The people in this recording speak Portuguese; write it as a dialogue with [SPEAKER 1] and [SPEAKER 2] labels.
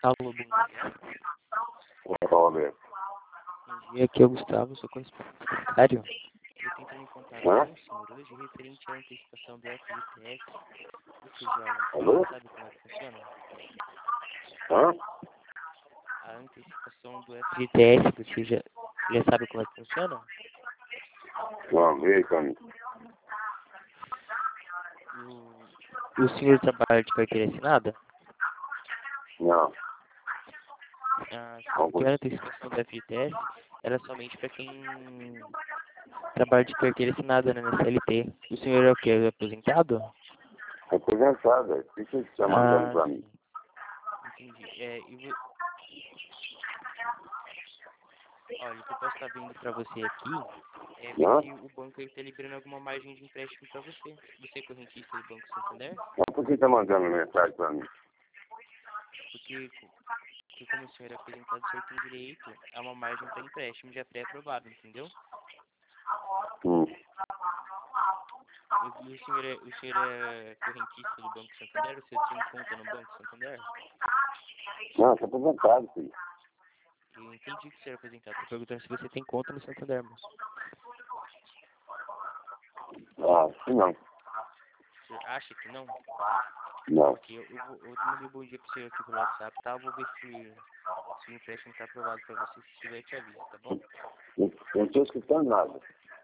[SPEAKER 1] Alô, bom dia.
[SPEAKER 2] Roberto.
[SPEAKER 1] Bom dia, aqui é o Gustavo, sou correspondente. Eu tentei me contato
[SPEAKER 2] Hã?
[SPEAKER 1] com o senhor hoje referente à antecipação do FGTS. Você já
[SPEAKER 2] Alô?
[SPEAKER 1] sabe como é que funciona?
[SPEAKER 2] Hã?
[SPEAKER 1] A antecipação do FGTS, você já sabe como é que funciona?
[SPEAKER 2] Não, veio pra mim.
[SPEAKER 1] O senhor trabalha de carteira assinada?
[SPEAKER 2] Não.
[SPEAKER 1] A antecipação do FGTS era somente para quem trabalha de carteira assinada, né, na CLT. O senhor é o quê? É aposentado?
[SPEAKER 2] Aposentado, o que você está mandando pra mim?
[SPEAKER 1] Entendi. Olha, o que eu posso estar vendo para você aqui é ver
[SPEAKER 2] Hã?
[SPEAKER 1] se o banco está liberando alguma margem de empréstimo para você. Você é correntista do Banco Santander?
[SPEAKER 2] Mas por que está mandando mensagem pra mim?
[SPEAKER 1] Porque como o senhor é aposentado, o senhor tem direito a uma margem para empréstimo já pré-aprovado, entendeu?
[SPEAKER 2] Hum.
[SPEAKER 1] E o senhor é correntista do Banco Santander? O senhor tem conta no Banco Santander?
[SPEAKER 2] Não, estou aposentado, filho.
[SPEAKER 1] Eu entendi que o senhor é aposentado. Estou perguntando se você tem conta no Santander, moço.
[SPEAKER 2] Ah, sim não.
[SPEAKER 1] O senhor acha que não?
[SPEAKER 2] Não.
[SPEAKER 1] Porque eu mandei um bom dia pro senhor aqui pelo WhatsApp, tá? Eu vou ver se o empréstimo tá aprovado pra você. Se tiver, eu te aviso, tá bom?
[SPEAKER 2] Não estou escutando nada.